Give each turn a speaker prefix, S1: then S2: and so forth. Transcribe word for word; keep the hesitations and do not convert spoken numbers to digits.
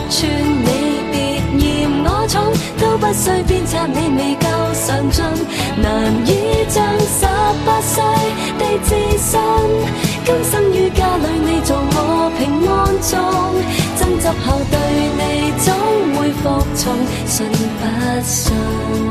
S1: 串你別嫌我重，都不需鞭策你未夠上進，難以將十八歲的自信，今生於家裏你做我平安鐘，爭執後對你總會服從，信不信？